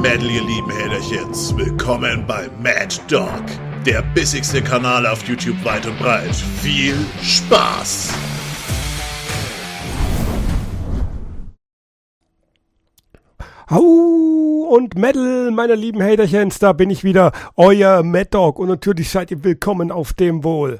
Metal, ihr lieben Häderchens. Willkommen bei Mad Dog, der bissigste Kanal auf YouTube weit und breit. Viel Spaß! Au und Metal, meine lieben Haterchens, da bin ich wieder, euer Mad Dog, und natürlich seid ihr willkommen auf dem Wohl.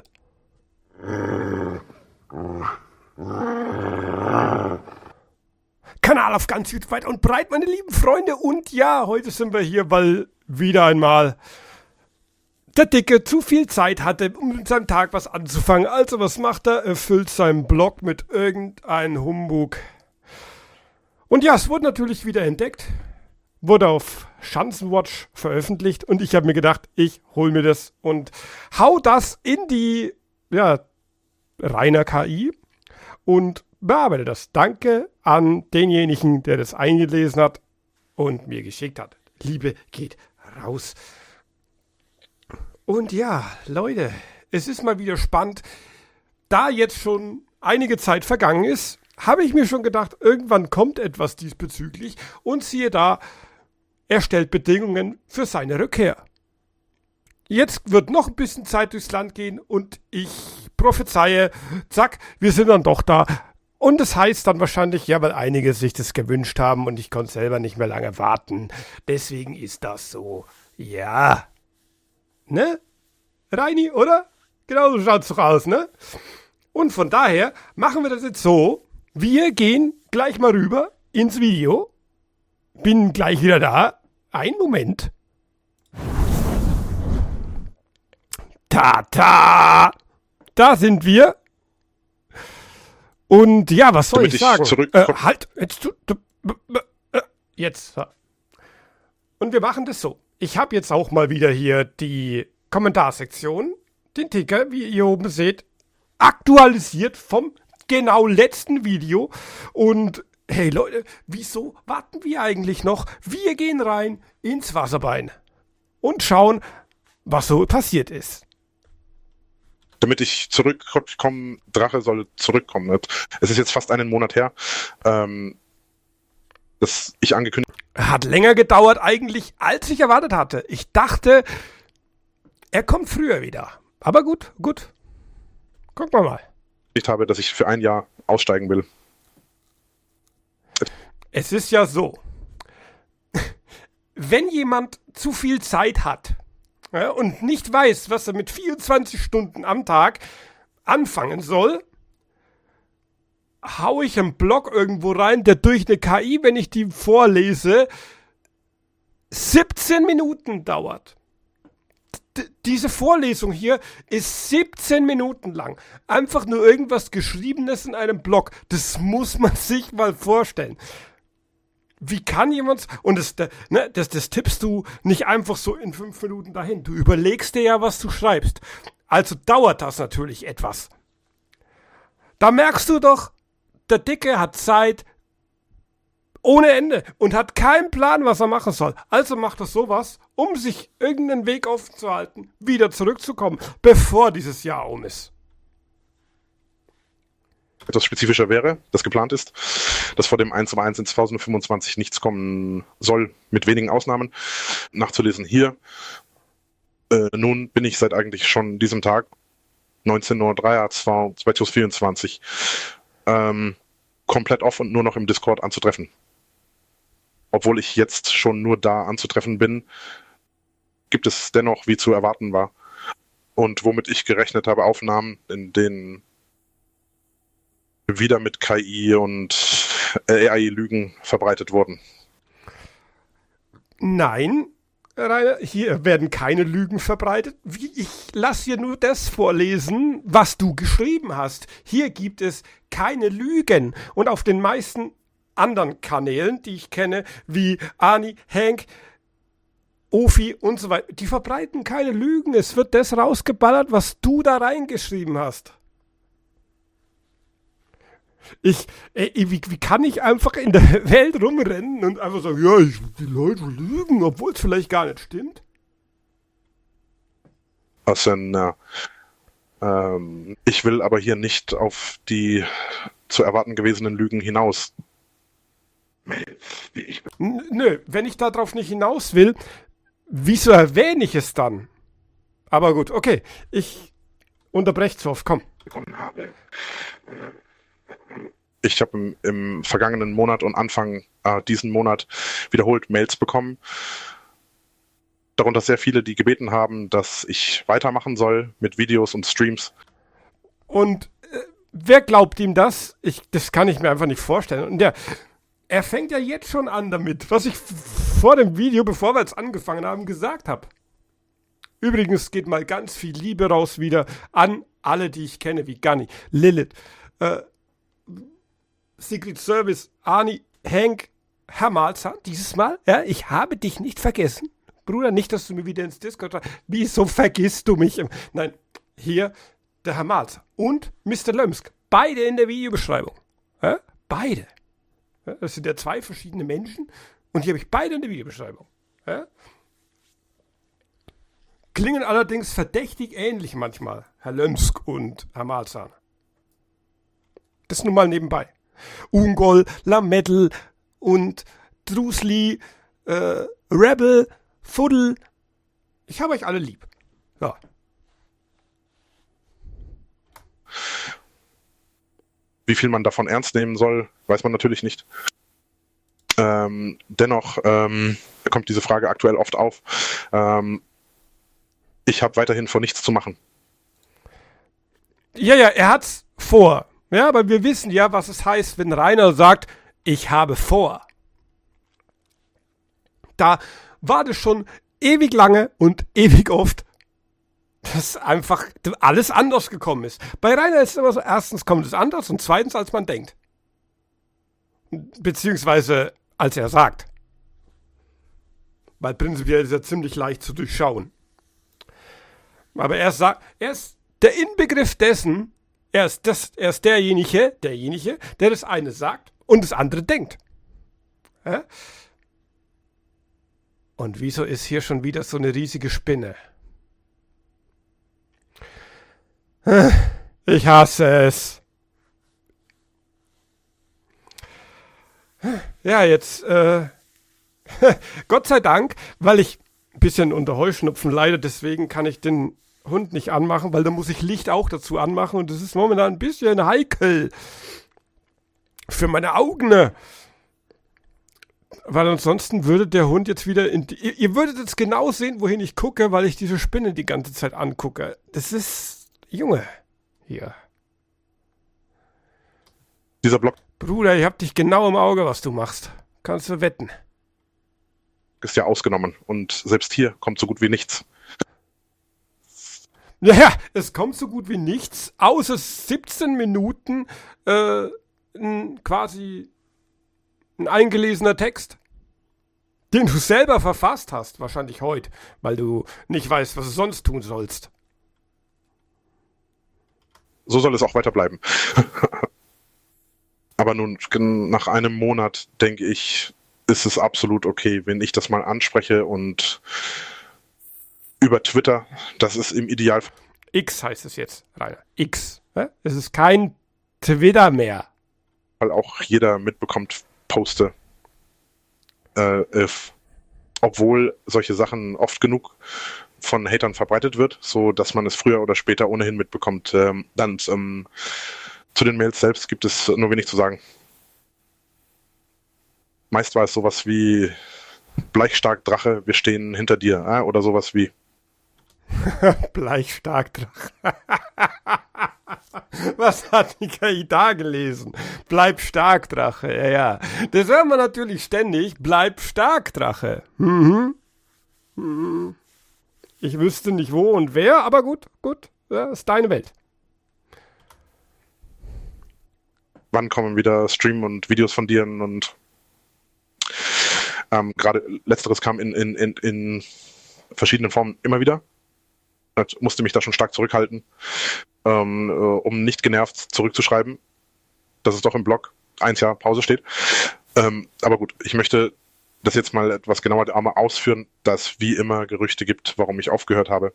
Kanal auf ganz YouTube weit und breit, meine lieben Freunde, und ja, heute sind wir hier, weil wieder einmal der Dicke zu viel Zeit hatte, um mit seinem Tag was anzufangen. Also was macht er? Er füllt seinen Blog mit irgendeinem Humbug. Und ja, es wurde natürlich wieder entdeckt, wurde auf Schanzenwatch veröffentlicht und ich habe mir gedacht, ich hol mir das und hau das in die, reiner KI und bearbeite das. Danke an denjenigen, der das eingelesen hat und mir geschickt hat. Liebe geht raus. Und ja, Leute, es ist mal wieder spannend. Da jetzt schon einige Zeit vergangen ist, habe ich mir schon gedacht, irgendwann kommt etwas diesbezüglich und siehe da, er stellt Bedingungen für seine Rückkehr. Jetzt wird noch ein bisschen Zeit durchs Land gehen und ich prophezeie, zack, wir sind dann doch da. Und das heißt dann wahrscheinlich, ja, weil einige sich das gewünscht haben und ich konnte selber nicht mehr lange warten. Deswegen ist das so. Ja. Ne? Reini, oder? Genau so schaut's doch aus, ne? Und von daher machen wir das jetzt so. Wir gehen gleich mal rüber ins Video. Bin gleich wieder da. Einen Moment. Ta-ta! Da sind wir. Und ja, was soll ich sagen? Halt, jetzt. Und wir machen das so. Ich habe jetzt auch mal wieder hier die Kommentarsektion, den Ticker, wie ihr hier oben seht, aktualisiert vom genau letzten Video. Und hey Leute, wieso warten wir eigentlich noch? Wir gehen rein ins Wasserbein und schauen, was so passiert ist. Damit ich zurückkomme, Drache soll zurückkommen. Es ist jetzt fast einen Monat her, dass ich angekündigt Hat länger gedauert eigentlich, als ich erwartet hatte. Ich dachte, er kommt früher wieder. Aber gut. Gucken wir mal. habe, dass ich für ein Jahr aussteigen will. Es ist ja so, wenn jemand zu viel Zeit hat, ja, und nicht weiß, was er mit 24 Stunden am Tag anfangen soll, hau ich einen Blog irgendwo rein, der durch eine KI, wenn ich die vorlese, 17 Minuten dauert. Diese Vorlesung hier ist 17 Minuten lang. Einfach nur irgendwas Geschriebenes in einem Blog. Das muss man sich mal vorstellen. Wie kann jemand... Und das tippst du nicht einfach so in 5 Minuten dahin. Du überlegst dir ja, was du schreibst. Also dauert das natürlich etwas. Da merkst du doch, der Dicke hat Zeit ohne Ende und hat keinen Plan, was er machen soll. Also macht er sowas, um sich irgendeinen Weg offen zu halten, wieder zurückzukommen, bevor dieses Jahr um ist. Etwas spezifischer wäre, das geplant ist, dass vor dem 1:1 in 2025 nichts kommen soll, mit wenigen Ausnahmen. Nachzulesen hier. Nun bin ich seit eigentlich schon diesem Tag, 19.03 2024, komplett off und nur noch im Discord anzutreffen. Obwohl ich jetzt schon nur da anzutreffen bin, gibt es dennoch, wie zu erwarten war, und womit ich gerechnet habe, Aufnahmen, in denen wieder mit KI und AI-Lügen verbreitet wurden. Nein, Rainer, hier werden keine Lügen verbreitet. Ich lasse hier nur das vorlesen, was du geschrieben hast. Hier gibt es keine Lügen. Und auf den meisten anderen Kanälen, die ich kenne, wie Ani, Hank, Ofi und so weiter, die verbreiten keine Lügen. Es wird das rausgeballert, was du da reingeschrieben hast. Wie kann ich einfach in der Welt rumrennen und einfach sagen, ja, die Leute lügen, obwohl es vielleicht gar nicht stimmt? Also, ich will aber hier nicht auf die zu erwarten gewesenen Lügen hinaus. Nö, wenn ich darauf nicht hinaus will, wieso erwähne ich es dann? Aber gut, okay, ich unterbreche zu oft, komm. Ich habe im vergangenen Monat und Anfang diesen Monat wiederholt Mails bekommen. Darunter sehr viele, die gebeten haben, dass ich weitermachen soll mit Videos und Streams. Und wer glaubt ihm das? Das kann ich mir einfach nicht vorstellen. Und er fängt ja jetzt schon an damit, was ich vor dem Video, bevor wir jetzt angefangen haben, gesagt habe. Übrigens geht mal ganz viel Liebe raus wieder an alle, die ich kenne, wie Gunny, Lilith, Secret Service, Arnie, Hank, Herr Malzahn, dieses Mal, ja, ich habe dich nicht vergessen. Bruder, nicht, dass du mir wieder ins Discord schreibst. Wieso vergisst du mich? Nein, hier der Herr Malzahn und Mr. Lömsk. Beide in der Videobeschreibung. Ja? Beide. Ja, das sind ja zwei verschiedene Menschen und hier habe ich beide in der Videobeschreibung. Ja? Klingen allerdings verdächtig ähnlich manchmal, Herr Lömsk und Herr Malzahn. Das nun mal nebenbei. Ungol, Lamedl und Drusli, Rebel, Fuddel. Ich habe euch alle lieb. Ja. Wie viel man davon ernst nehmen soll, weiß man natürlich nicht. Dennoch kommt diese Frage aktuell oft auf. Ich habe weiterhin vor, nichts zu machen. Ja, er hat's vor. Ja, aber wir wissen ja, was es heißt, wenn Rainer sagt, ich habe vor. Da war das schon ewig lange und ewig oft, dass einfach alles anders gekommen ist. Bei Rainer ist es immer so, erstens kommt es anders und zweitens, als man denkt. Beziehungsweise, als er sagt. Weil prinzipiell ist er ziemlich leicht zu durchschauen. Aber er ist der Inbegriff dessen, er ist derjenige, der das eine sagt und das andere denkt. Ja? Und wieso ist hier schon wieder so eine riesige Spinne? Ich hasse es. Ja, jetzt, Gott sei Dank, weil ich ein bisschen unter Heuschnupfen leide, deswegen kann ich den Hund nicht anmachen, weil da muss ich Licht auch dazu anmachen und das ist momentan ein bisschen heikel für meine Augen. Weil ansonsten würde der Hund jetzt wieder ihr würdet jetzt genau sehen, wohin ich gucke, weil ich diese Spinne die ganze Zeit angucke. Das ist, Junge, hier. Dieser Block Bruder, ich hab dich genau im Auge, was du machst. Kannst du wetten. ist ja ausgenommen und selbst hier kommt so gut wie nichts. Ja, es kommt so gut wie nichts, außer 17 Minuten quasi ein eingelesener Text, den du selber verfasst hast, wahrscheinlich heute, weil du nicht weißt, was du sonst tun sollst. So soll es auch weiter bleiben. Aber nun, nach einem Monat, denke ich, ist es absolut okay, wenn ich das mal anspreche und über Twitter, das ist im Idealfall. X heißt es jetzt, Rainer. X. Ne? Es ist kein Twitter mehr. Weil auch jeder mitbekommt, poste. Obwohl solche Sachen oft genug von Hatern verbreitet wird, so dass man es früher oder später ohnehin mitbekommt. Dann zu den Mails selbst gibt es nur wenig zu sagen. Meist war es sowas wie Bleichstark Drache, wir stehen hinter dir, oder sowas wie Bleichstark-Drache. Was hat die KI da gelesen? Bleib stark, Drache. Ja. Das hören wir natürlich ständig. Bleib stark, Drache. Ich wüsste nicht wo und wer, aber gut. Ja, ist deine Welt. Wann kommen wieder Stream und Videos von dir und gerade letzteres kam in verschiedenen Formen immer wieder. Ich musste mich da schon stark zurückhalten, um nicht genervt zurückzuschreiben, dass es doch im Blog 1 Jahr Pause steht. Aber gut, ich möchte das jetzt mal etwas genauer ausführen, dass es wie immer Gerüchte gibt, warum ich aufgehört habe.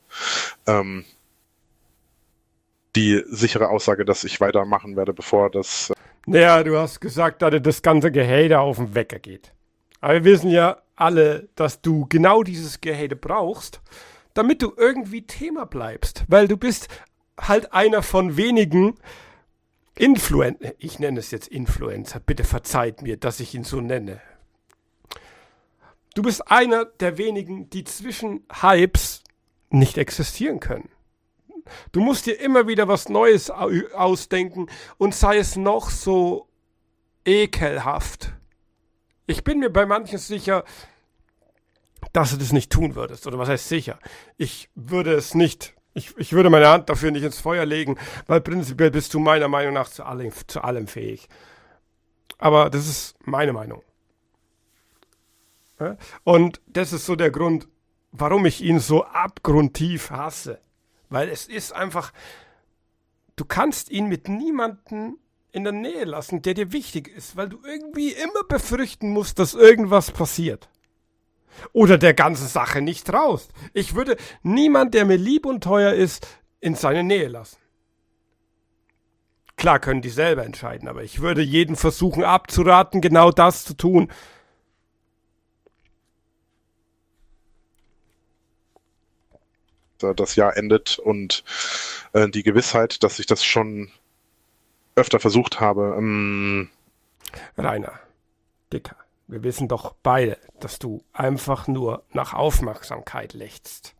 Die sichere Aussage, dass ich weitermachen werde, bevor das... Naja, du hast gesagt, dass dir das ganze Gehate auf den Wecker geht. Aber wir wissen ja alle, dass du genau dieses Gehate brauchst, damit du irgendwie Thema bleibst. Weil du bist halt einer von wenigen Influencer. Ich nenne es jetzt Influencer. Bitte verzeiht mir, dass ich ihn so nenne. Du bist einer der wenigen, die zwischen Hypes nicht existieren können. Du musst dir immer wieder was Neues ausdenken und sei es noch so ekelhaft. Ich bin mir bei manchen sicher, dass du das nicht tun würdest. Oder was heißt sicher? Ich würde es nicht. Ich würde meine Hand dafür nicht ins Feuer legen, weil prinzipiell bist du meiner Meinung nach zu allem fähig. Aber das ist meine Meinung. Und das ist so der Grund, warum ich ihn so abgrundtief hasse. Weil es ist einfach, du kannst ihn mit niemandem in der Nähe lassen, der dir wichtig ist, weil du irgendwie immer befürchten musst, dass irgendwas passiert. Oder der ganzen Sache nicht traust. Ich würde niemand, der mir lieb und teuer ist, in seine Nähe lassen. Klar können die selber entscheiden, aber ich würde jeden versuchen abzuraten, genau das zu tun. Das Jahr endet und die Gewissheit, dass ich das schon öfter versucht habe. Rainer, Dicker, wir wissen doch beide, dass du einfach nur nach Aufmerksamkeit lechzt.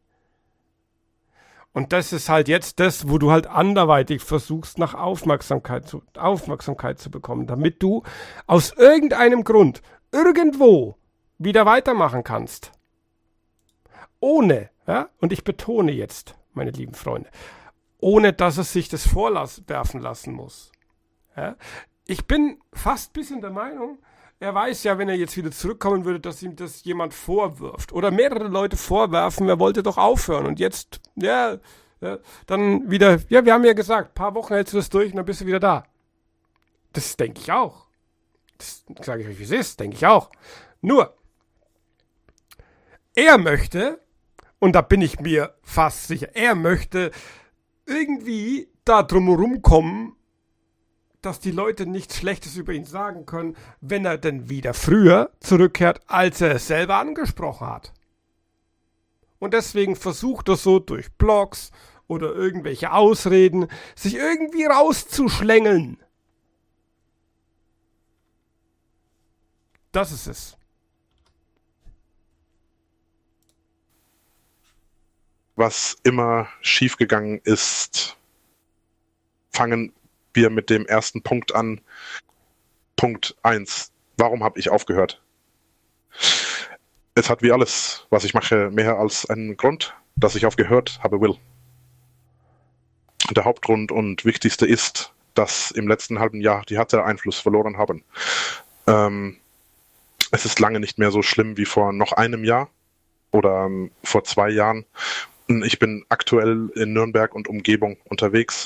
Und das ist halt jetzt das, wo du halt anderweitig versuchst, nach Aufmerksamkeit zu bekommen, damit du aus irgendeinem Grund irgendwo wieder weitermachen kannst. Ohne, ja, und ich betone jetzt, meine lieben Freunde, ohne dass es sich das vorwerfen lassen muss. Ja? Ich bin fast ein bisschen der Meinung, er weiß ja, wenn er jetzt wieder zurückkommen würde, dass ihm das jemand vorwirft. Oder mehrere Leute vorwerfen, er wollte doch aufhören. Und jetzt, ja, dann wieder, ja, wir haben ja gesagt, ein paar Wochen hältst du das durch und dann bist du wieder da. Das denke ich auch. Das sage ich euch, wie es ist, denke ich auch. Nur, er möchte, und da bin ich mir fast sicher, er möchte irgendwie da drumherum kommen, dass die Leute nichts Schlechtes über ihn sagen können, wenn er denn wieder früher zurückkehrt, als er es selber angesprochen hat. Und deswegen versucht er so durch Blogs oder irgendwelche Ausreden, sich irgendwie rauszuschlängeln. Das ist es. Was immer schiefgegangen ist, fangen wir mit dem ersten Punkt an. Punkt 1. Warum habe ich aufgehört? Es hat wie alles, was ich mache, mehr als einen Grund, dass ich aufgehört habe will. Der Hauptgrund und wichtigste ist, dass im letzten halben Jahr die harte Einfluss verloren haben. Es ist lange nicht mehr so schlimm wie vor noch einem Jahr oder vor 2 Jahren. Ich bin aktuell in Nürnberg und Umgebung unterwegs.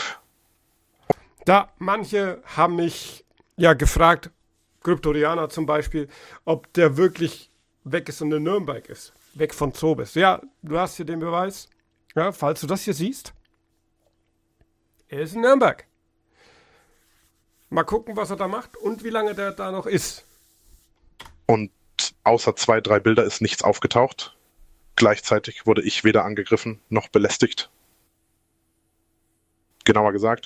Da manche haben mich ja gefragt, Kryptorianer zum Beispiel, ob der wirklich weg ist und in Nürnberg ist. Weg von Zobis. Ja, du hast hier den Beweis. Ja, falls du das hier siehst. Er ist in Nürnberg. Mal gucken, was er da macht und wie lange der da noch ist. Und außer 2, 3 Bilder ist nichts aufgetaucht. Gleichzeitig wurde ich weder angegriffen noch belästigt. Genauer gesagt.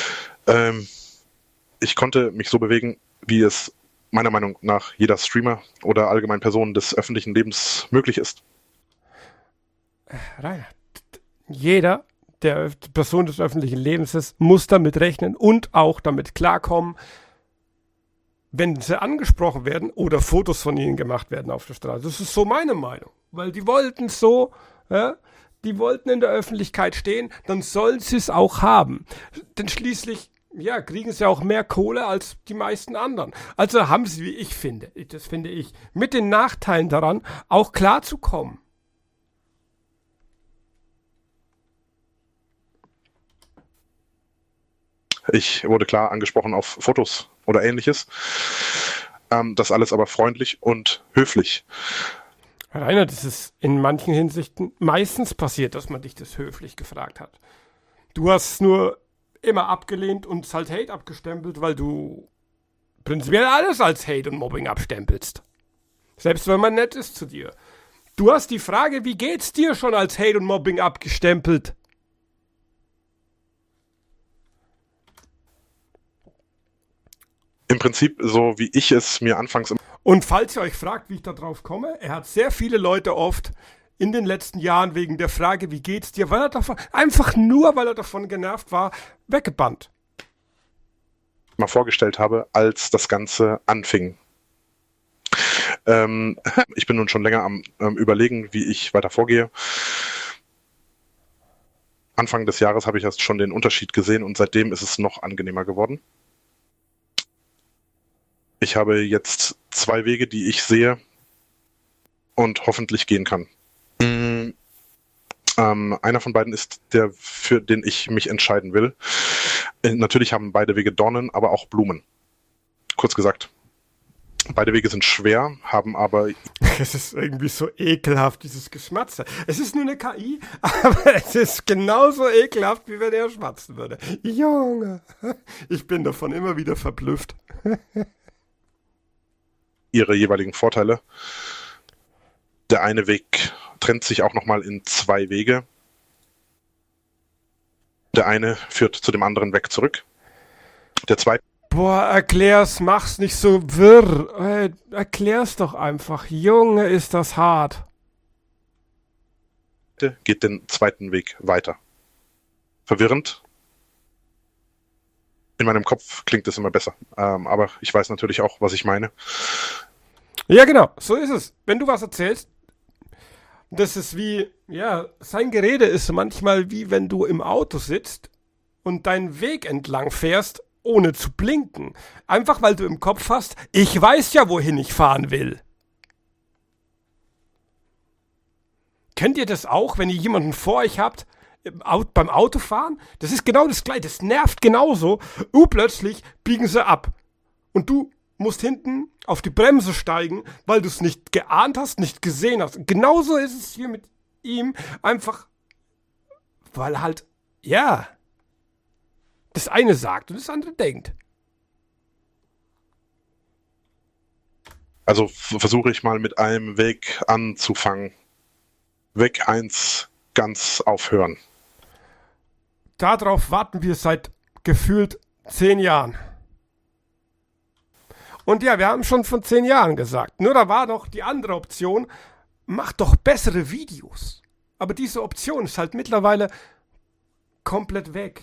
Ich konnte mich so bewegen, wie es meiner Meinung nach jeder Streamer oder allgemein Person des öffentlichen Lebens möglich ist. Rainer, jeder, der Person des öffentlichen Lebens ist, muss damit rechnen und auch damit klarkommen, wenn sie angesprochen werden oder Fotos von ihnen gemacht werden auf der Straße. Das ist so meine Meinung. Weil die wollten so, ja, die wollten in der Öffentlichkeit stehen, dann sollen sie es auch haben. Denn schließlich, ja, kriegen sie auch mehr Kohle als die meisten anderen. Also haben sie, wie ich finde, das finde ich, mit den Nachteilen daran auch klarzukommen. Ich wurde klar angesprochen auf Fotos oder ähnliches. Das alles aber freundlich und höflich. Rainer, das ist in manchen Hinsichten meistens passiert, dass man dich das höflich gefragt hat. Du hast nur immer abgelehnt und als Hate abgestempelt, weil du prinzipiell alles als Hate und Mobbing abstempelst. Selbst wenn man nett ist zu dir. Du hast die Frage, wie geht's dir, schon als Hate und Mobbing abgestempelt? Im Prinzip so, wie ich es mir anfangs... Und falls ihr euch fragt, wie ich da drauf komme, er hat sehr viele Leute oft in den letzten Jahren wegen der Frage, wie geht's dir, weil er davon, einfach nur, weil er davon genervt war, weggebannt. mal vorgestellt habe, als das Ganze anfing. Ich bin nun schon länger am Überlegen, wie ich weiter vorgehe. Anfang des Jahres habe ich erst schon den Unterschied gesehen und seitdem ist es noch angenehmer geworden. Ich habe jetzt 2 Wege, die ich sehe und hoffentlich gehen kann. Einer von beiden ist der, für den ich mich entscheiden will. Natürlich haben beide Wege Dornen, aber auch Blumen. Kurz gesagt, beide Wege sind schwer, haben aber... Es ist irgendwie so ekelhaft, dieses Geschmatze. Es ist nur eine KI, aber es ist genauso ekelhaft, wie wenn er schmatzen würde. Junge, ich bin davon immer wieder verblüfft. Ihre jeweiligen Vorteile. Der eine Weg trennt sich auch nochmal in 2 Wege. Der eine führt zu dem anderen Weg zurück. Der zweite... Boah, erklär's, mach's nicht so wirr. Erklär's doch einfach. Junge, ist das hart. Geht den zweiten Weg weiter. Verwirrend. In meinem Kopf klingt es immer besser. Aber ich weiß natürlich auch, was ich meine. Ja, genau, so ist es. Wenn du was erzählst, das ist wie, ja, sein Gerede ist manchmal wie wenn du im Auto sitzt und deinen Weg entlang fährst, ohne zu blinken. Einfach weil du im Kopf hast, ich weiß ja, wohin ich fahren will. Kennt ihr das auch, wenn ihr jemanden vor euch habt, beim Autofahren? Das ist genau das Gleiche, das nervt genauso. Plötzlich biegen sie ab. Und du musst hinten auf die Bremse steigen, weil du es nicht geahnt hast, nicht gesehen hast. Und genauso ist es hier mit ihm. Einfach, weil halt, ja, das eine sagt und das andere denkt. Also versuche ich mal mit einem Weg anzufangen. Weg 1, ganz aufhören. Darauf warten wir seit gefühlt 10 Jahren. Und ja, wir haben schon von 10 Jahren gesagt. Nur da war doch die andere Option, mach doch bessere Videos. Aber diese Option ist halt mittlerweile komplett weg.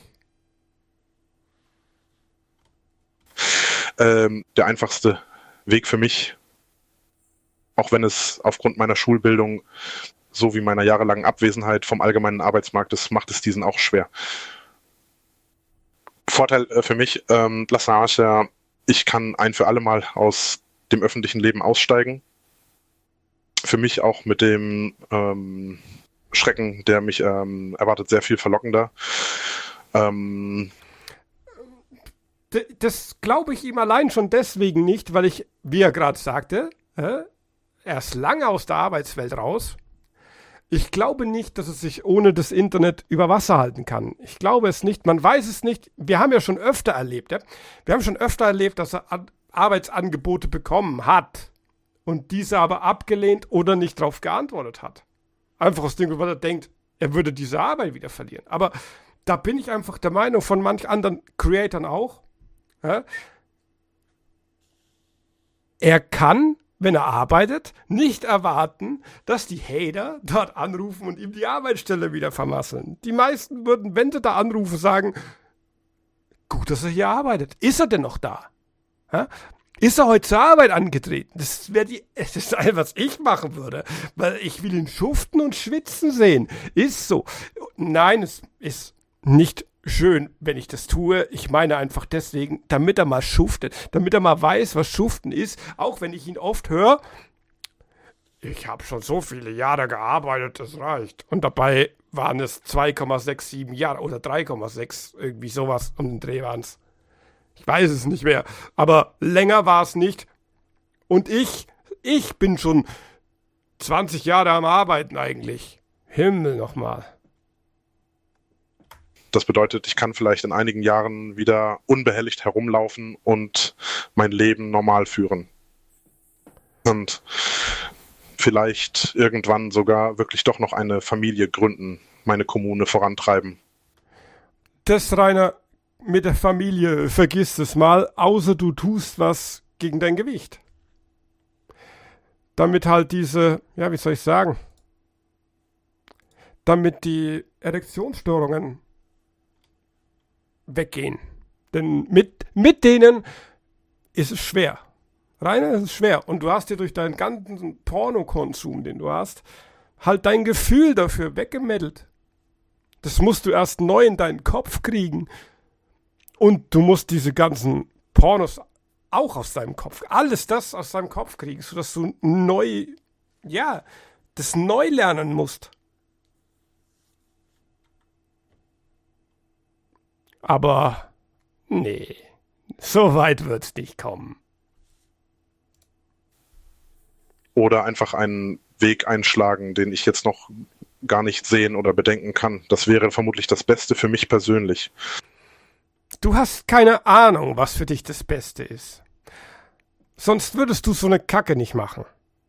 Der einfachste Weg für mich, auch wenn es aufgrund meiner Schulbildung sowie meiner jahrelangen Abwesenheit vom allgemeinen Arbeitsmarkt ist, macht es diesen auch schwer. Vorteil für mich, Blasage, ich kann ein für alle Mal aus dem öffentlichen Leben aussteigen. Für mich auch mit dem Schrecken, der mich erwartet, sehr viel verlockender. Das glaube ich ihm allein schon deswegen nicht, weil ich, wie er gerade sagte, er ist lange aus der Arbeitswelt raus. Ich glaube nicht, dass es sich ohne das Internet über Wasser halten kann. Ich glaube es nicht, man weiß es nicht. Wir haben ja schon öfter erlebt, dass er Arbeitsangebote bekommen hat und diese aber abgelehnt oder nicht darauf geantwortet hat. Einfach aus dem Grund, weil er denkt, er würde diese Arbeit wieder verlieren. Aber da bin ich einfach der Meinung von manch anderen Creatoren auch, er kann, wenn er arbeitet, nicht erwarten, dass die Hater dort anrufen und ihm die Arbeitsstelle wieder vermasseln. Die meisten würden, wenn sie da anrufen, sagen, gut, dass er hier arbeitet. Ist er denn noch da? Ist er heute zur Arbeit angetreten? Das ist all, was ich machen würde, weil ich will ihn schuften und schwitzen sehen. Ist so. Nein, es ist nicht schön, wenn ich das tue. Ich meine einfach deswegen, damit er mal schuftet, damit er mal weiß, was Schuften ist, auch wenn ich ihn oft höre, ich habe schon so viele Jahre gearbeitet, das reicht. Und dabei waren es 2,67 Jahre oder 3,6, irgendwie sowas um den Dreh waren es. Ich weiß es nicht mehr, aber länger war es nicht. Und ich bin schon 20 Jahre am Arbeiten eigentlich. Himmel nochmal. Das bedeutet, ich kann vielleicht in einigen Jahren wieder unbehelligt herumlaufen und mein Leben normal führen. Und vielleicht irgendwann sogar wirklich doch noch eine Familie gründen, meine Kommune vorantreiben. Das, Rainer, mit der Familie, vergiss es mal, außer du tust was gegen dein Gewicht. Damit halt diese, ja, wie soll ich sagen, damit die Erektionsstörungen weggehen. Denn mit denen ist es schwer. Rainer, ist es schwer. Und du hast dir durch deinen ganzen Pornokonsum, den du hast, halt dein Gefühl dafür weggemeddelt. Das musst du erst neu in deinen Kopf kriegen. Und du musst diese ganzen Pornos auch aus deinem Kopf, alles das aus deinem Kopf kriegen, sodass du das neu lernen musst. Aber nee, so weit wird's nicht kommen. Oder einfach einen Weg einschlagen, den ich jetzt noch gar nicht sehen oder bedenken kann. Das wäre vermutlich das Beste für mich persönlich. Du hast keine Ahnung, was für dich das Beste ist. Sonst würdest du so eine Kacke nicht machen.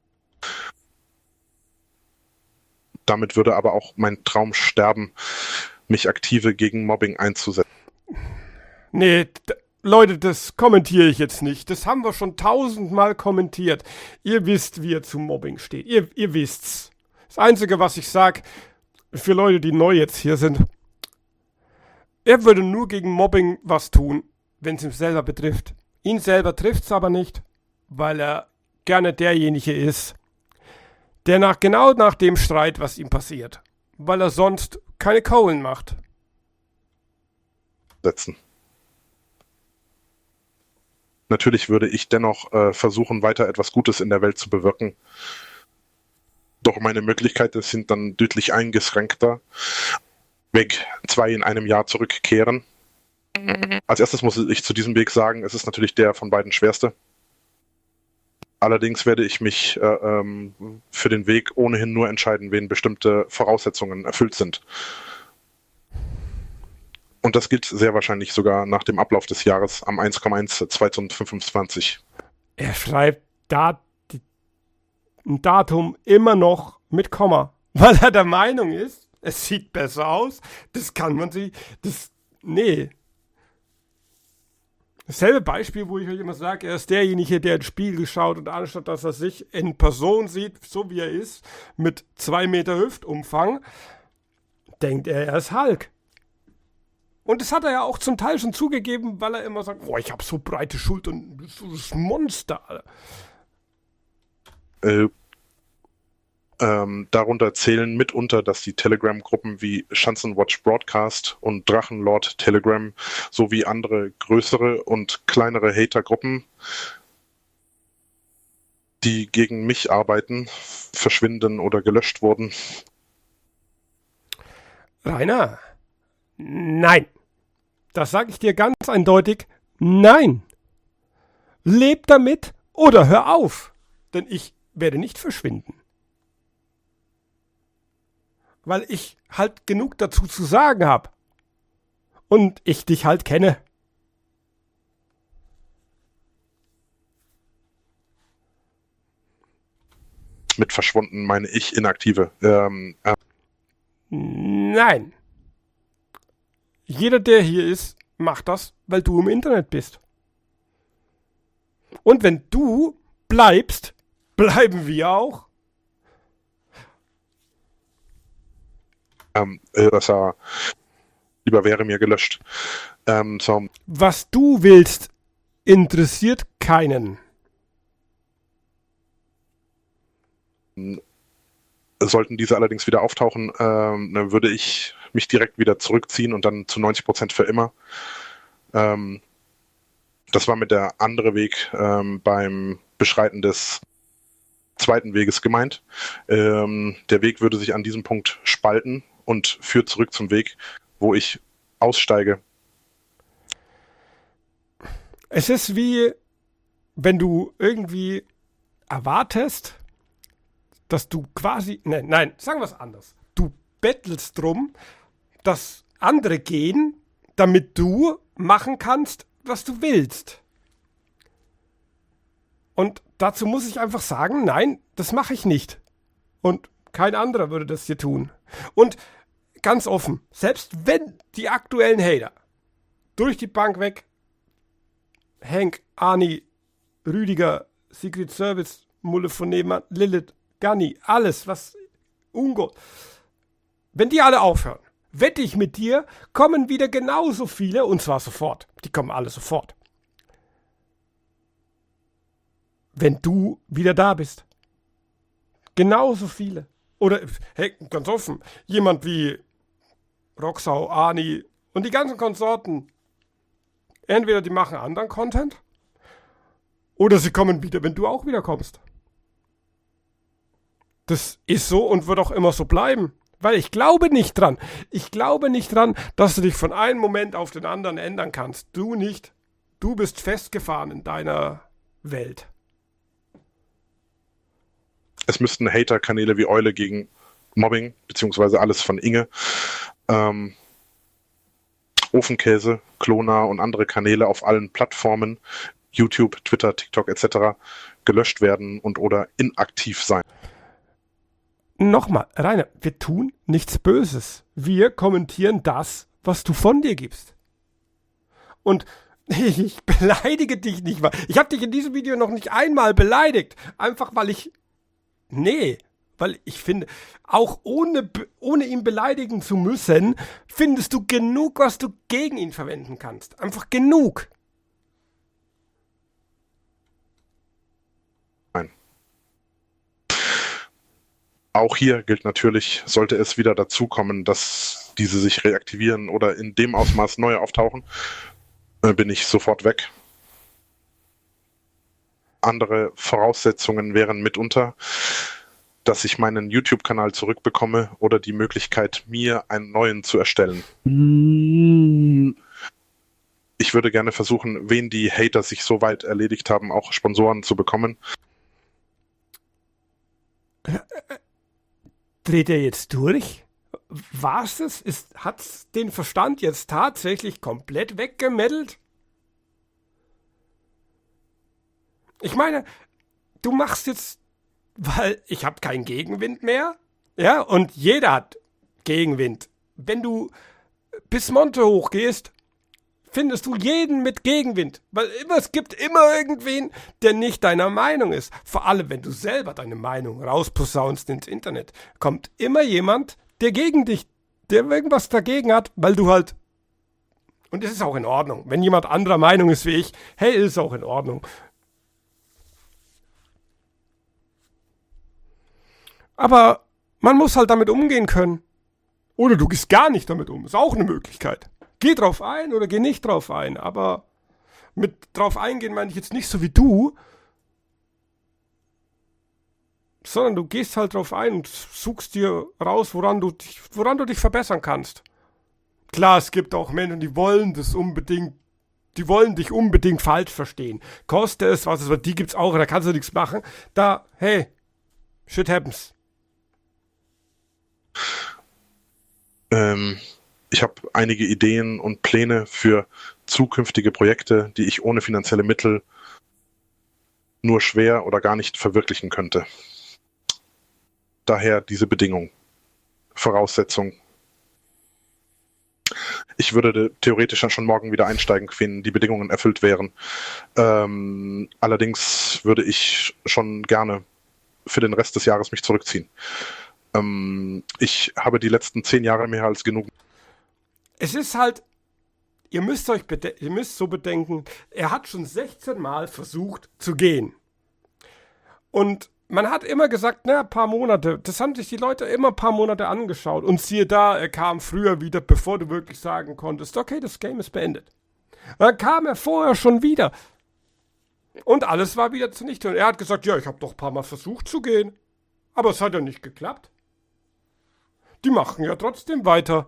Damit würde aber auch mein Traum sterben, mich aktive gegen Mobbing einzusetzen. Nee, Leute, das kommentiere ich jetzt nicht. Das haben wir schon 1000-mal kommentiert. Ihr wisst, wie ihr zu Mobbing steht. Ihr wisst's. Das Einzige, was ich sag, für Leute, die neu jetzt hier sind, er würde nur gegen Mobbing was tun, wenn es ihn selber betrifft. Ihn selber trifft's aber nicht, weil er gerne derjenige ist, der genau nach dem schreit, was ihm passiert. Weil er sonst keine Kohlen macht. Natürlich würde ich dennoch versuchen, weiter etwas Gutes in der Welt zu bewirken. Doch meine Möglichkeiten sind dann deutlich eingeschränkter. Weg 2 in einem Jahr zurückkehren. Als erstes muss ich zu diesem Weg sagen, es ist natürlich der von beiden schwerste. Allerdings werde ich mich für den Weg ohnehin nur entscheiden, wenn bestimmte Voraussetzungen erfüllt sind. Und das gilt sehr wahrscheinlich sogar nach dem Ablauf des Jahres am 1,1.2025. Er schreibt ein Datum immer noch mit Komma, weil er der Meinung ist, es sieht besser aus, das kann man sich, nee. Dasselbe Beispiel, wo ich euch immer sage, er ist derjenige, der ins Spiegel schaut und anstatt, dass er sich in Person sieht, so wie er ist, mit 2 Meter Hüftumfang, denkt er ist Hulk. Und das hat er ja auch zum Teil schon zugegeben, weil er immer sagt, oh, ich habe so breite Schultern, so das Monster. Darunter zählen mitunter, dass die Telegram-Gruppen wie Schanzenwatch Broadcast und Drachenlord Telegram sowie andere größere und kleinere Hater-Gruppen, die gegen mich arbeiten, verschwinden oder gelöscht wurden. Rainer, nein. Das sage ich dir ganz eindeutig, nein. Leb damit oder hör auf, denn ich werde nicht verschwinden. Weil ich halt genug dazu zu sagen habe. Und ich dich halt kenne. Mit verschwunden meine ich inaktive. Nein. Jeder, der hier ist, macht das, weil du im Internet bist. Und wenn du bleibst, bleiben wir auch. Dass er lieber wäre mir gelöscht. Was du willst, interessiert keinen. Sollten diese allerdings wieder auftauchen, dann würde ich mich direkt wieder zurückziehen und dann zu 90% für immer. Das war mit der andere Weg beim Beschreiten des zweiten Weges gemeint. Der Weg würde sich an diesem Punkt spalten und führt zurück zum Weg, wo ich aussteige. Es ist wie, wenn du irgendwie erwartest, dass du quasi, nein, sagen wir es anders. Du bettelst drum, dass andere gehen, damit du machen kannst, was du willst. Und dazu muss ich einfach sagen, nein, das mache ich nicht. Und kein anderer würde das hier tun. Und ganz offen, selbst wenn die aktuellen Hater durch die Bank weg, Hank, Arnie, Rüdiger, Secret Service, Mulle von nebenan, Lilith, Gunny, alles, was Ungo, wenn die alle aufhören, wette ich mit dir, kommen wieder genauso viele, und zwar sofort. Die kommen alle sofort. Wenn du wieder da bist. Genauso viele. Oder, hey, ganz offen, jemand wie Roxau, Arnie und die ganzen Konsorten, entweder die machen anderen Content, oder sie kommen wieder, wenn du auch wieder kommst. Das ist so und wird auch immer so bleiben. Weil ich glaube nicht dran. Ich glaube nicht dran, dass du dich von einem Moment auf den anderen ändern kannst. Du nicht. Du bist festgefahren in deiner Welt. Es müssten Hater-Kanäle wie Eule gegen Mobbing, beziehungsweise alles von Inge, Ofenkäse, Klona und andere Kanäle auf allen Plattformen, YouTube, Twitter, TikTok etc. gelöscht werden und oder inaktiv sein. Nochmal, Rainer, wir tun nichts Böses. Wir kommentieren das, was du von dir gibst. Und ich beleidige dich nicht mal. Ich habe dich in diesem Video noch nicht einmal beleidigt. Einfach weil ich... Nee, weil ich finde, auch ohne ihn beleidigen zu müssen, findest du genug, was du gegen ihn verwenden kannst. Einfach genug. Nein. Auch hier gilt natürlich, sollte es wieder dazu kommen, dass diese sich reaktivieren oder in dem Ausmaß neue auftauchen, bin ich sofort weg. Andere Voraussetzungen wären mitunter, dass ich meinen YouTube-Kanal zurückbekomme oder die Möglichkeit, mir einen neuen zu erstellen. Ich würde gerne versuchen, wen die Hater sich so weit erledigt haben, auch Sponsoren zu bekommen. Dreht er jetzt durch? War's das? Hat's den Verstand jetzt tatsächlich komplett weggemeddelt? Ich meine, du machst jetzt, weil ich habe keinen Gegenwind mehr, ja, und jeder hat Gegenwind. Wenn du bis Monte hochgehst, findest du jeden mit Gegenwind, weil es gibt immer irgendwen, der nicht deiner Meinung ist. Vor allem, wenn du selber deine Meinung rausposaunst ins Internet, kommt immer jemand, der gegen dich, der irgendwas dagegen hat, weil du halt, und es ist auch in Ordnung, wenn jemand anderer Meinung ist wie ich, hey, ist auch in Ordnung. Aber man muss halt damit umgehen können. Oder du gehst gar nicht damit um. Ist auch eine Möglichkeit. Geh drauf ein oder geh nicht drauf ein. Aber mit drauf eingehen meine ich jetzt nicht so wie du, sondern du gehst halt drauf ein und suchst dir raus, woran du dich verbessern kannst. Klar, es gibt auch Menschen, die wollen dich unbedingt falsch verstehen. Koste es, was es wird, die gibt's auch, da kannst du nichts machen. Da, hey, shit happens. Ich habe einige Ideen und Pläne für zukünftige Projekte, die ich ohne finanzielle Mittel nur schwer oder gar nicht verwirklichen könnte. Daher diese Bedingung, Voraussetzung. Ich würde theoretisch dann schon morgen wieder einsteigen, wenn die Bedingungen erfüllt wären. Allerdings würde ich schon gerne für den Rest des Jahres mich zurückziehen. Ich habe die letzten 10 Jahre mehr als genug. Es ist halt, ihr müsst so bedenken, er hat schon 16 Mal versucht zu gehen. Und man hat immer gesagt, na, ein paar Monate. Das haben sich die Leute immer ein paar Monate angeschaut. Und siehe da, er kam früher wieder, bevor du wirklich sagen konntest, okay, das Game ist beendet. Dann kam er vorher schon wieder. Und alles war wieder zunichte. Und er hat gesagt, ja, ich habe doch ein paar Mal versucht zu gehen. Aber es hat ja nicht geklappt. Die machen ja trotzdem weiter.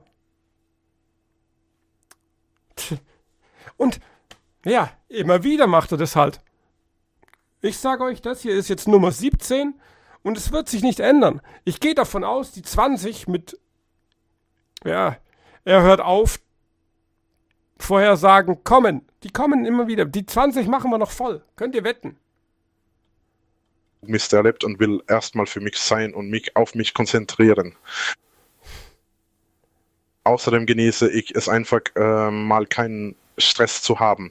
Und ja, immer wieder macht er das halt. Ich sage euch, das hier ist jetzt Nummer 17 und es wird sich nicht ändern. Ich gehe davon aus, die 20 mit, ja, Er hört auf. Vorhersagen kommen. Die kommen immer wieder. Die 20 machen wir noch voll. Könnt ihr wetten? Mist erlebt und will erstmal für mich sein und mich auf mich konzentrieren. Außerdem genieße ich es einfach, mal keinen Stress zu haben.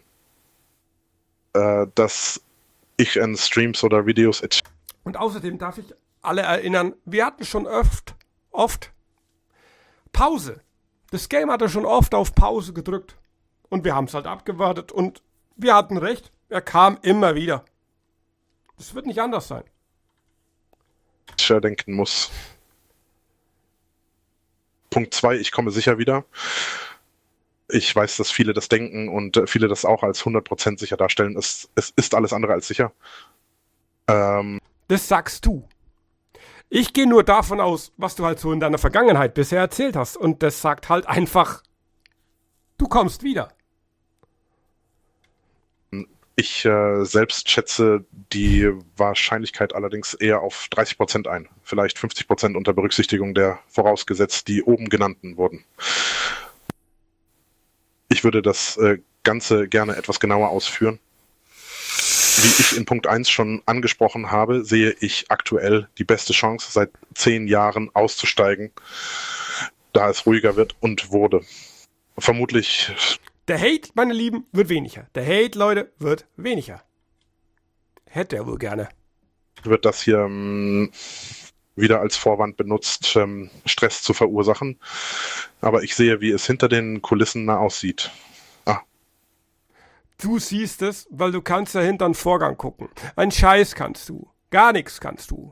Dass ich in Streams oder Videos... Und außerdem darf ich alle erinnern, wir hatten schon oft Pause. Das Game hatte schon oft auf Pause gedrückt. Und wir haben es halt abgewartet und wir hatten recht. Er kam immer wieder. Das wird nicht anders sein. denken muss. Punkt 2, ich komme sicher wieder. Ich weiß, dass viele das denken und viele das auch als 100% sicher darstellen. Es ist alles andere als sicher. Das sagst du. Ich gehe nur davon aus, was du halt so in deiner Vergangenheit bisher erzählt hast. Und das sagt halt einfach, du kommst wieder. Ich selbst schätze die Wahrscheinlichkeit allerdings eher auf 30% ein. Vielleicht 50% unter Berücksichtigung der vorausgesetzt, die oben genannten wurden. Ich würde das Ganze gerne etwas genauer ausführen. Wie ich in Punkt 1 schon angesprochen habe, sehe ich aktuell die beste Chance, seit 10 Jahren auszusteigen, da es ruhiger wird und wurde. Vermutlich... Der Hate, meine Lieben, wird weniger. Der Hate, Leute, wird weniger. Hätte er wohl gerne. Wird das hier wieder als Vorwand benutzt, Stress zu verursachen. Aber ich sehe, wie es hinter den Kulissen aussieht. Du siehst es, weil du kannst dahinter einen Vorgang gucken. Ein Scheiß kannst du. Gar nichts kannst du.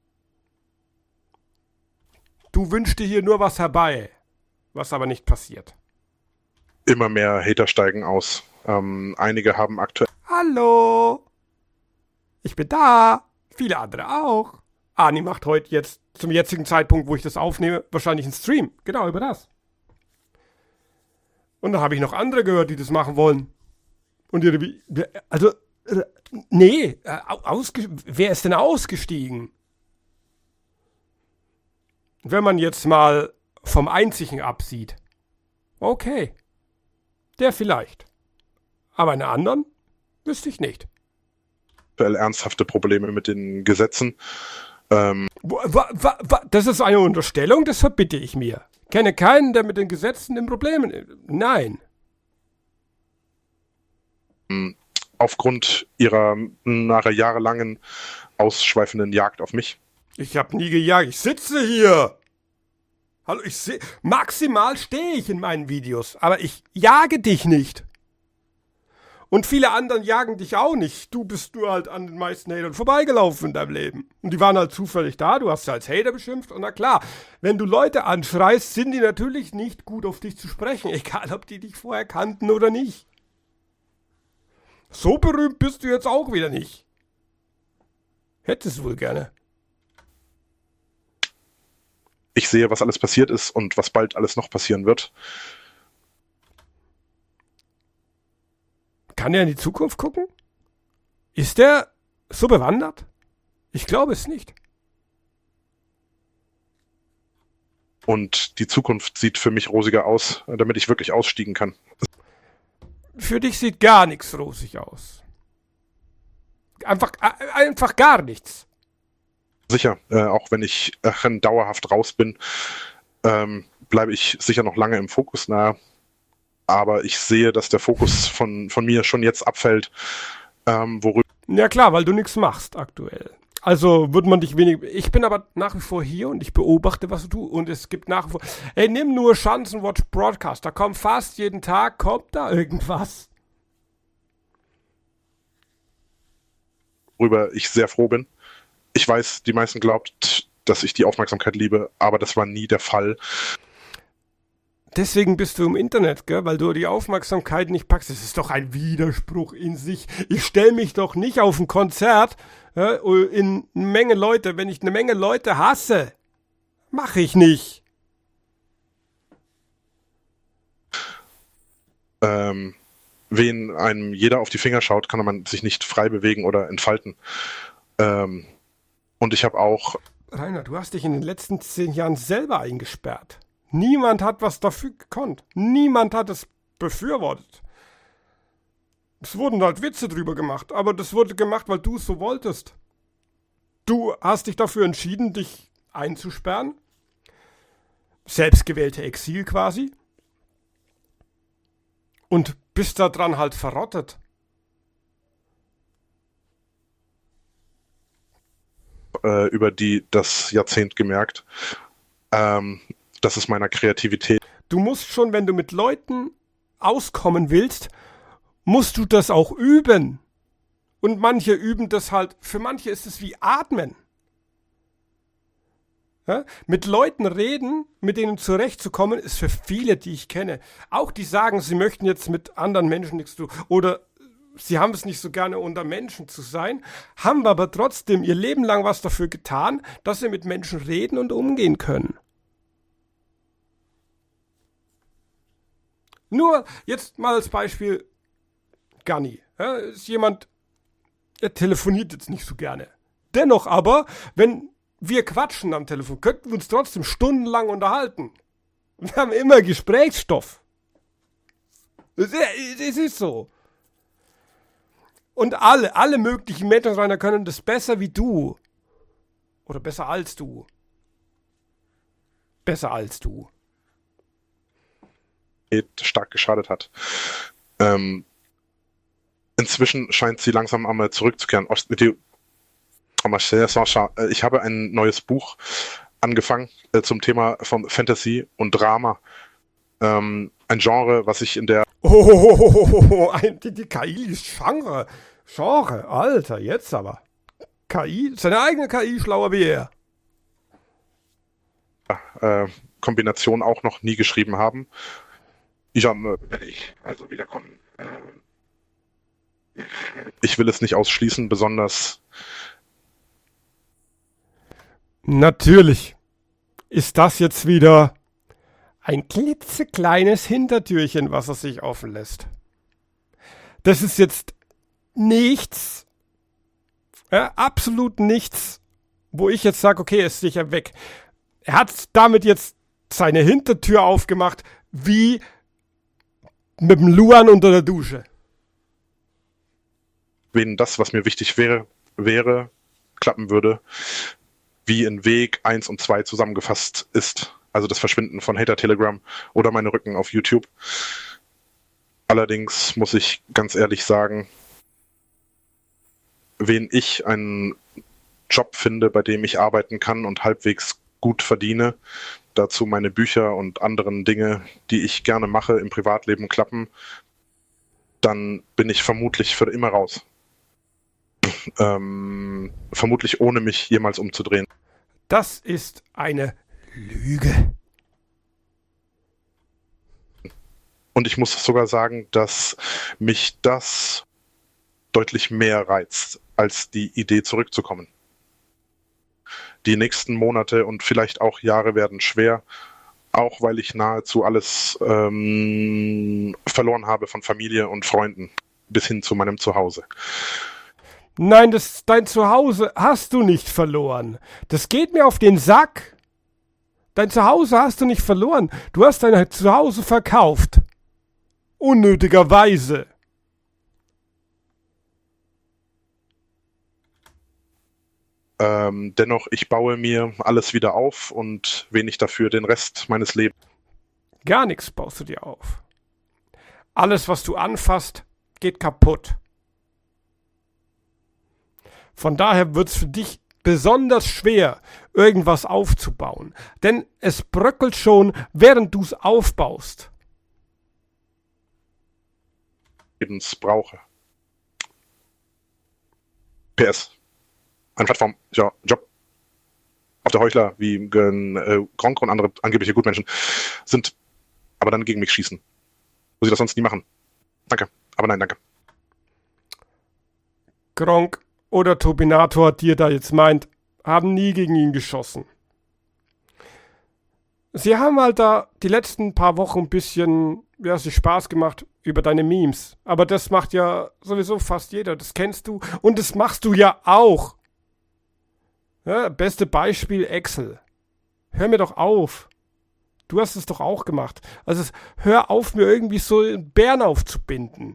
Du wünschst dir hier nur was herbei, was aber nicht passiert. Immer mehr Hater steigen aus. Einige haben aktuell... Hallo! Ich bin da. Viele andere auch. Ani macht heute jetzt, zum jetzigen Zeitpunkt, wo ich das aufnehme, wahrscheinlich einen Stream. Genau, über das. Und dann habe ich noch andere gehört, die das machen wollen. Und ihre... Also... Nee. Wer ist denn ausgestiegen? Wenn man jetzt mal vom Einzigen absieht. Okay. Der vielleicht. Aber einen anderen wüsste ich nicht. Ernsthafte Probleme mit den Gesetzen. Das ist eine Unterstellung, das verbitte ich mir. Ich kenne keinen, der mit den Gesetzen in Problemen... Nein. Aufgrund ihrer nachher jahrelangen ausschweifenden Jagd auf mich. Ich habe nie gejagt. Ich sitze hier. Hallo, maximal stehe ich in meinen Videos, aber ich jage dich nicht. Und viele anderen jagen dich auch nicht. Du bist nur halt an den meisten Hatern vorbeigelaufen in deinem Leben. Und die waren halt zufällig da, du hast sie als Hater beschimpft. Und na klar, wenn du Leute anschreist, sind die natürlich nicht gut auf dich zu sprechen, egal ob die dich vorher kannten oder nicht. So berühmt bist du jetzt auch wieder nicht. Hättest du wohl gerne. Ich sehe, was alles passiert ist und was bald alles noch passieren wird. Kann er in die Zukunft gucken? Ist er so bewandert? Ich glaube es nicht. Und die Zukunft sieht für mich rosiger aus, damit ich wirklich ausstiegen kann. Für dich sieht gar nichts rosig aus. Einfach gar nichts. Sicher, auch wenn ich dauerhaft raus bin, bleibe ich sicher noch lange im Fokus nahe. Aber ich sehe, dass der Fokus von mir schon jetzt abfällt. Worüber... Ja klar, weil du nichts machst aktuell. Also wird man dich wenig... Ich bin aber nach wie vor hier und ich beobachte, was du tust. Und es gibt nach wie vor... Ey, nimm nur Schanzenwatch Broadcast. Da kommt fast jeden Tag, kommt da irgendwas. Worüber ich sehr froh bin. Ich weiß, die meisten glaubt, dass ich die Aufmerksamkeit liebe, aber das war nie der Fall. Deswegen bist du im Internet, gell? Weil du die Aufmerksamkeit nicht packst. Das ist doch ein Widerspruch in sich. Ich stelle mich doch nicht auf ein Konzert in eine Menge Leute, wenn ich eine Menge Leute hasse. Mache ich nicht. Wen einem jeder auf die Finger schaut, kann man sich nicht frei bewegen oder entfalten. Und ich habe auch... Rainer, du hast dich in den letzten 10 Jahren selber eingesperrt. Niemand hat was dafür gekonnt. Niemand hat es befürwortet. Es wurden halt Witze drüber gemacht, aber das wurde gemacht, weil du es so wolltest. Du hast dich dafür entschieden, dich einzusperren. Selbstgewählte Exil quasi. Und bist da dran halt verrottet. Über das Jahrzehnt gemerkt, dass es meiner Kreativität. Du musst schon, wenn du mit Leuten auskommen willst, musst du das auch üben. Und manche üben das halt, für manche ist es wie Atmen. Ja? Mit Leuten reden, mit denen zurechtzukommen, ist für viele, die ich kenne, auch die sagen, sie möchten jetzt mit anderen Menschen nichts tun oder sie haben es nicht so gerne, unter Menschen zu sein, haben aber trotzdem ihr Leben lang was dafür getan, dass sie mit Menschen reden und umgehen können. Nur jetzt mal als Beispiel Ganni. Ja, ist jemand, er telefoniert jetzt nicht so gerne. Dennoch aber, wenn wir quatschen am Telefon, könnten wir uns trotzdem stundenlang unterhalten. Wir haben immer Gesprächsstoff. Es ist so. Und alle möglichen Menschen können das besser wie du. Oder besser als du. Besser als du. Stark geschadet hat. Inzwischen scheint sie langsam einmal zurückzukehren. Ich habe ein neues Buch angefangen zum Thema von Fantasy und Drama. Ein Genre, was ich in der... Die KI ist Genre, Alter, jetzt aber. KI, seine eigene KI schlauer wie er. Kombination auch noch nie geschrieben haben. Also wiederkommen. Ich will es nicht ausschließen, besonders... Natürlich ist das jetzt wieder ein klitzekleines Hintertürchen, was er sich offen lässt. Das ist jetzt nichts, absolut nichts, wo ich jetzt sage, okay, er ist sicher weg. Er hat damit jetzt seine Hintertür aufgemacht, wie mit dem Luan unter der Dusche. Wenn das, was mir wichtig wäre, klappen würde, wie in Weg 1 und 2 zusammengefasst ist. Also das Verschwinden von Hater Telegram oder meine Rücken auf YouTube. Allerdings muss ich ganz ehrlich sagen, wen ich einen Job finde, bei dem ich arbeiten kann und halbwegs gut verdiene, dazu meine Bücher und anderen Dinge, die ich gerne mache, im Privatleben klappen, dann bin ich vermutlich für immer raus. Vermutlich ohne mich jemals umzudrehen. Das ist eine Lüge. Und ich muss sogar sagen, dass mich das deutlich mehr reizt, als die Idee zurückzukommen. Die nächsten Monate und vielleicht auch Jahre werden schwer, auch weil ich nahezu alles verloren habe von Familie und Freunden bis hin zu meinem Zuhause. Nein, dein Zuhause hast du nicht verloren. Das geht mir auf den Sack. Dein Zuhause hast du nicht verloren. Du hast dein Zuhause verkauft. Unnötigerweise. Dennoch, ich baue mir alles wieder auf und wenig dafür den Rest meines Lebens. Gar nichts baust du dir auf. Alles, was du anfasst, geht kaputt. Von daher wird es für dich besonders schwer, irgendwas aufzubauen. Denn es bröckelt schon, während du es aufbaust. Brauche. PS. Eine Plattform, ja, Job. Auf der Heuchler wie Gronk und andere angebliche Gutmenschen sind, aber dann gegen mich schießen. Wo sie das sonst nie machen. Danke, aber nein, danke. Gronk oder Tobinator, die ihr da jetzt meint, haben nie gegen ihn geschossen. Sie haben halt da die letzten paar Wochen ein bisschen, sich Spaß gemacht über deine Memes. Aber das macht ja sowieso fast jeder, das kennst du. Und das machst du ja auch. Ja, beste Beispiel Excel. Hör mir doch auf. Du hast es doch auch gemacht. Also hör auf, mir irgendwie so einen Bären aufzubinden.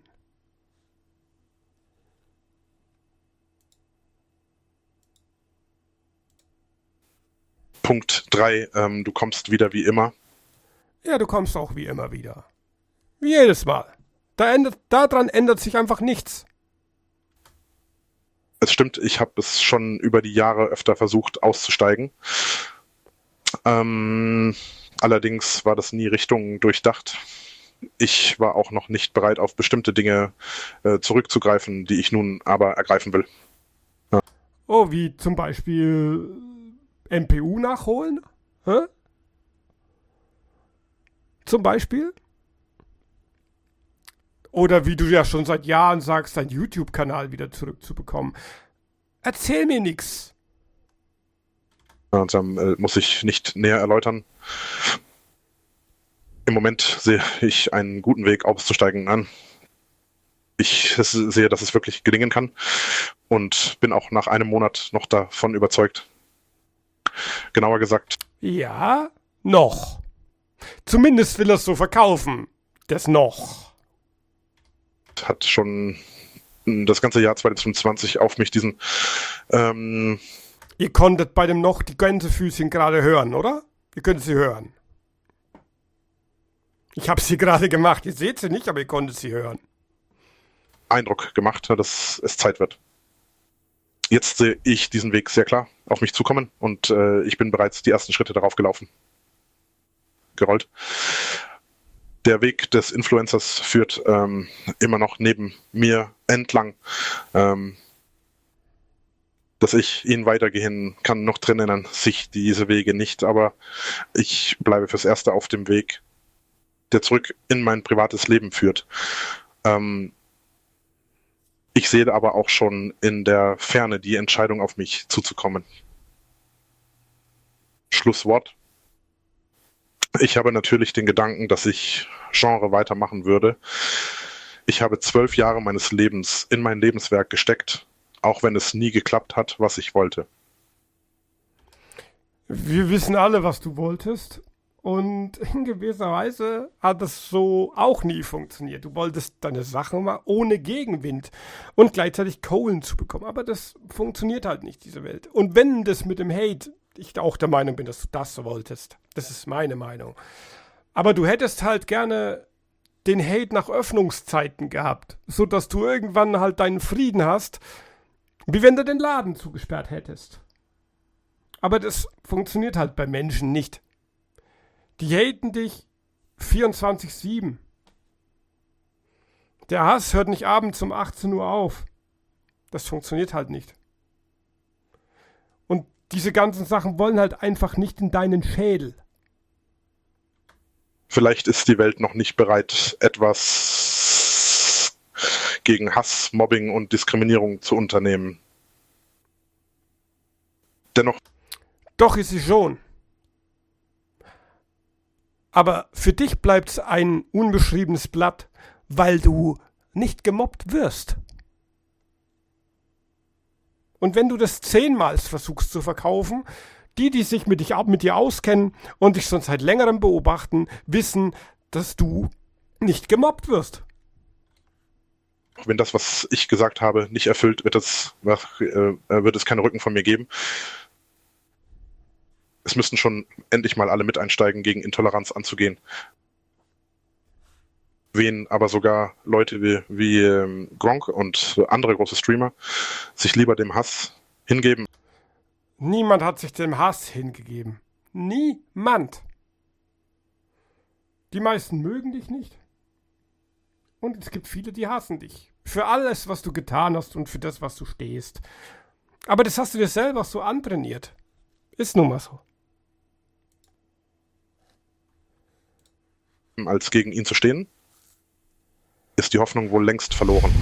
Punkt 3, du kommst wieder wie immer. Ja, du kommst auch wie immer wieder. Wie jedes Mal. Daran ändert sich einfach nichts. Es stimmt, ich habe es schon über die Jahre öfter versucht auszusteigen. Allerdings war das nie Richtung durchdacht. Ich war auch noch nicht bereit, auf bestimmte Dinge zurückzugreifen, die ich nun aber ergreifen will. Ja. Oh, wie zum Beispiel MPU nachholen? Hä? Zum Beispiel? Oder wie du ja schon seit Jahren sagst, deinen YouTube-Kanal wieder zurückzubekommen. Erzähl mir nix. Und muss ich nicht näher erläutern. Im Moment sehe ich einen guten Weg auszusteigen an. Ich sehe, dass es wirklich gelingen kann und bin auch nach einem Monat noch davon überzeugt. Genauer gesagt. Ja, noch. Zumindest will er es so verkaufen. Das noch. Hat schon das ganze Jahr 2020 auf mich diesen... Ihr konntet bei dem noch die Gänsefüßchen gerade hören, oder? Ihr könnt sie hören. Ich habe sie gerade gemacht. Ihr seht sie nicht, aber ihr konntet sie hören. Eindruck gemacht, dass es Zeit wird. Jetzt sehe ich diesen Weg sehr klar auf mich zukommen und ich bin bereits die ersten Schritte darauf gerollt. Der Weg des Influencers führt immer noch neben mir entlang. Dass ich ihn weitergehen kann, noch trennen sich diese Wege nicht, aber ich bleibe fürs Erste auf dem Weg, der zurück in mein privates Leben führt. Ich sehe aber auch schon in der Ferne die Entscheidung, auf mich zuzukommen. Schlusswort. Ich habe natürlich den Gedanken, dass ich Genre weitermachen würde. Ich habe 12 Jahre meines Lebens in mein Lebenswerk gesteckt, auch wenn es nie geklappt hat, was ich wollte. Wir wissen alle, was du wolltest. Und in gewisser Weise hat es so auch nie funktioniert. Du wolltest deine Sachen mal ohne Gegenwind und gleichzeitig Kohlen zu bekommen. Aber das funktioniert halt nicht, diese Welt. Und wenn das mit dem Hate, ich auch der Meinung bin, dass du das wolltest. Das ist meine Meinung. Aber du hättest halt gerne den Hate nach Öffnungszeiten gehabt, sodass du irgendwann halt deinen Frieden hast, wie wenn du den Laden zugesperrt hättest. Aber das funktioniert halt bei Menschen nicht. Die haten dich 24/7. Der Hass hört nicht abends um 18 Uhr auf. Das funktioniert halt nicht. Und diese ganzen Sachen wollen halt einfach nicht in deinen Schädel. Vielleicht ist die Welt noch nicht bereit, etwas gegen Hass, Mobbing und Diskriminierung zu unternehmen. Dennoch. Doch ist sie schon. Aber für dich bleibt's ein unbeschriebenes Blatt, weil du nicht gemobbt wirst. Und wenn du das 10-mal versuchst zu verkaufen, die sich mit dir auskennen und dich schon seit längerem beobachten, wissen, dass du nicht gemobbt wirst. Wenn das, was ich gesagt habe, nicht erfüllt, wird es keine Rücken von mir geben. Es müssten schon endlich mal alle mit einsteigen, gegen Intoleranz anzugehen. Wen aber sogar Leute wie Gronk und andere große Streamer sich lieber dem Hass hingeben. Niemand hat sich dem Hass hingegeben. Niemand. Die meisten mögen dich nicht. Und es gibt viele, die hassen dich. Für alles, was du getan hast und für das, was du stehst. Aber das hast du dir selber so antrainiert. Ist nun mal so. Als gegen ihn zu stehen, ist die Hoffnung wohl längst verloren.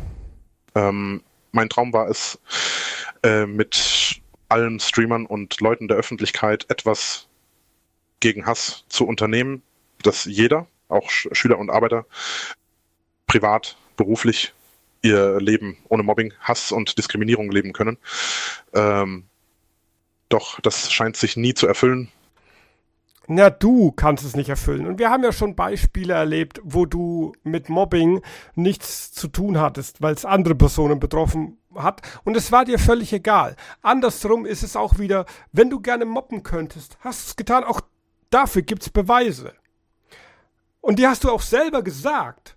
Mein Traum war es, mit allen Streamern und Leuten der Öffentlichkeit etwas gegen Hass zu unternehmen, dass jeder, auch Schüler und Arbeiter, privat, beruflich ihr Leben ohne Mobbing, Hass und Diskriminierung leben können. Doch das scheint sich nie zu erfüllen. Na, du kannst es nicht erfüllen. Und wir haben ja schon Beispiele erlebt, wo du mit Mobbing nichts zu tun hattest, weil es andere Personen betroffen hat. Und es war dir völlig egal. Andersrum ist es auch wieder, wenn du gerne mobben könntest, hast du es getan. Auch dafür gibt es Beweise. Und die hast du auch selber gesagt.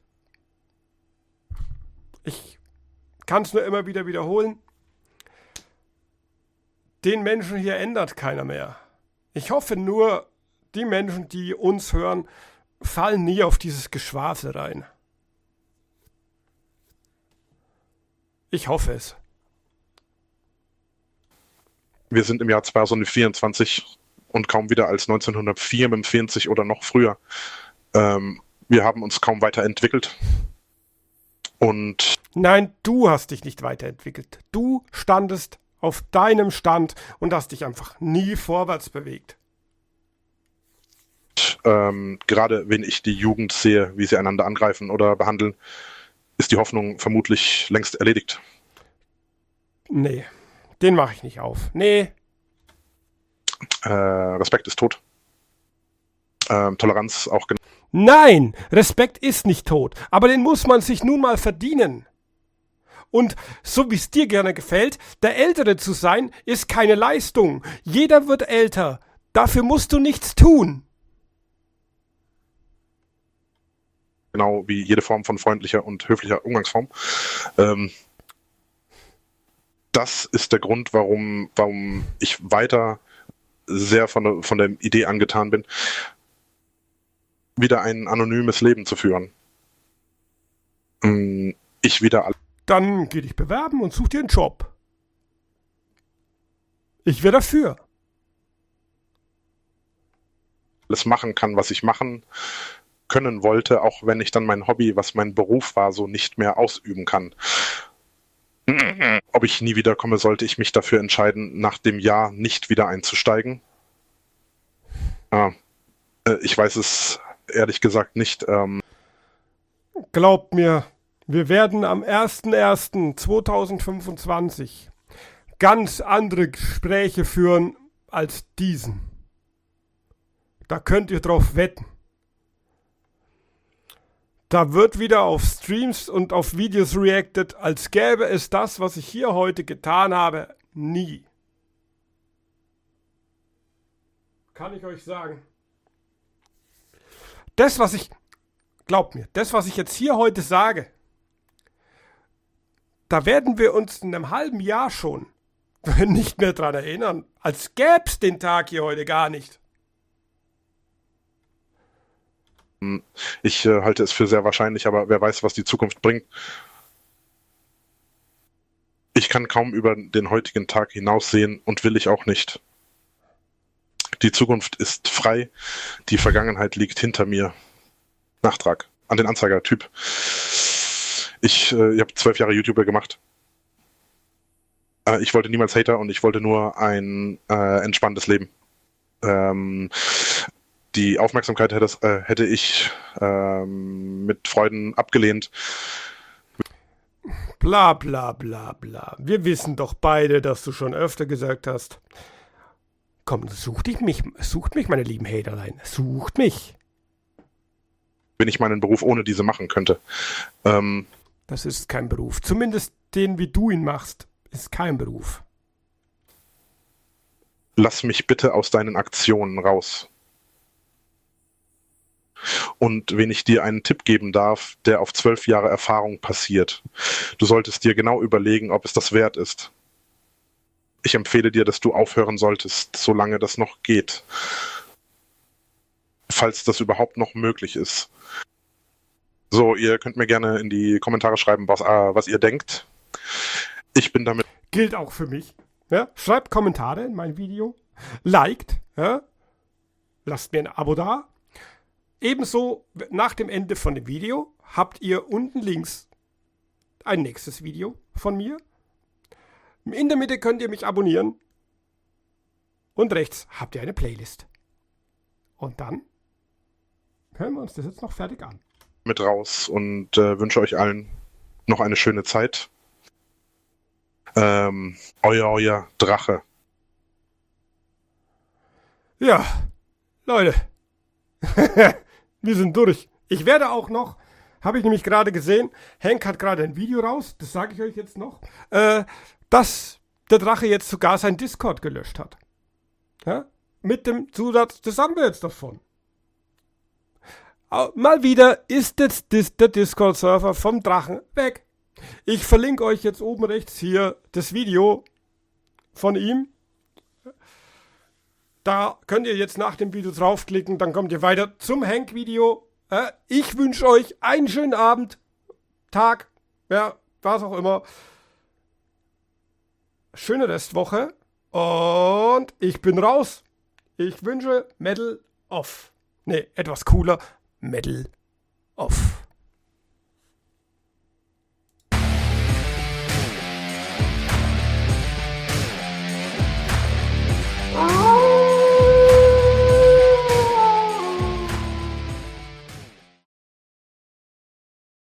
Ich kann es nur immer wieder wiederholen. Den Menschen hier ändert keiner mehr. Ich hoffe nur, die Menschen, die uns hören, fallen nie auf dieses Geschwafel rein. Ich hoffe es. Wir sind im Jahr 2024 und kaum wieder als 1944 oder noch früher. Wir haben uns kaum weiterentwickelt. Und nein, du hast dich nicht weiterentwickelt. Du standest auf deinem Stand und hast dich einfach nie vorwärts bewegt. Gerade wenn ich die Jugend sehe, wie sie einander angreifen oder behandeln, ist die Hoffnung vermutlich längst erledigt. Nee, den mache ich nicht auf. Nee. Respekt ist tot. Toleranz auch genau. Nein, Respekt ist nicht tot, aber den muss man sich nun mal verdienen. Und so wie es dir gerne gefällt, der Ältere zu sein, ist keine Leistung. Jeder wird älter. Dafür musst du nichts tun. Genau wie jede Form von freundlicher und höflicher Umgangsform. Das ist der Grund, warum ich weiter sehr von der Idee angetan bin, wieder ein anonymes Leben zu führen. Dann geh dich bewerben und such dir einen Job. Ich wäre dafür. Alles machen kann, was ich machen können wollte, auch wenn ich dann mein Hobby, was mein Beruf war, so nicht mehr ausüben kann. Ob ich nie wiederkomme, sollte ich mich dafür entscheiden, nach dem Jahr nicht wieder einzusteigen. Ich weiß es ehrlich gesagt nicht. Glaubt mir, wir werden am 01.01.2025 ganz andere Gespräche führen als diesen. Da könnt ihr drauf wetten. Da wird wieder auf Streams und auf Videos reacted, als gäbe es das, was ich hier heute getan habe, nie. Kann ich euch sagen. Glaubt mir, das, was ich jetzt hier heute sage, da werden wir uns in einem halben Jahr schon nicht mehr dran erinnern, als gäbe es den Tag hier heute gar nicht. Ich halte es für sehr wahrscheinlich, aber wer weiß, was die Zukunft bringt. Ich kann kaum über den heutigen Tag hinaussehen und will ich auch nicht. Die Zukunft ist frei, die Vergangenheit liegt hinter mir. Nachtrag an den Anzeiger-Typ. Ich habe 12 Jahre YouTuber gemacht. Ich wollte niemals Hater und ich wollte nur ein entspanntes Leben. Die Aufmerksamkeit hätte ich mit Freuden abgelehnt. Bla bla bla bla. Wir wissen doch beide, dass du schon öfter gesagt hast. Komm, sucht mich, meine lieben Haterlein. Sucht mich. Wenn ich meinen Beruf ohne diese machen könnte. Das ist kein Beruf. Zumindest den, wie du ihn machst, ist kein Beruf. Lass mich bitte aus deinen Aktionen raus. Und wenn ich dir einen Tipp geben darf, der auf 12 Jahre Erfahrung passiert, du solltest dir genau überlegen, ob es das wert ist. Ich empfehle dir, dass du aufhören solltest, solange das noch geht. Falls das überhaupt noch möglich ist. So, ihr könnt mir gerne in die Kommentare schreiben, was ihr denkt. Ich bin damit... Gilt auch für mich. Ja? Schreibt Kommentare in mein Video. Liked. Ja? Lasst mir ein Abo da. Ebenso nach dem Ende von dem Video habt ihr unten links ein nächstes Video von mir. In der Mitte könnt ihr mich abonnieren. Und rechts habt ihr eine Playlist. Und dann hören wir uns das jetzt noch fertig an. Mit raus und wünsche euch allen noch eine schöne Zeit. Euer Drache. Ja, Leute, wir sind durch. Ich werde auch noch, habe ich nämlich gerade gesehen, Hank hat gerade ein Video raus, das sage ich euch jetzt noch, dass der Drache jetzt sogar sein Discord gelöscht hat. Ja? Mit dem Zusatz, das haben wir jetzt davon. Mal wieder ist jetzt der Discord-Server vom Drachen weg. Ich verlinke euch jetzt oben rechts hier das Video von ihm. Da könnt ihr jetzt nach dem Video draufklicken, dann kommt ihr weiter zum Hank-Video. Ich wünsche euch einen schönen Abend, Tag, ja, was auch immer. Schöne Restwoche und ich bin raus. Ich wünsche Medal off. Ne, etwas cooler, Medal off.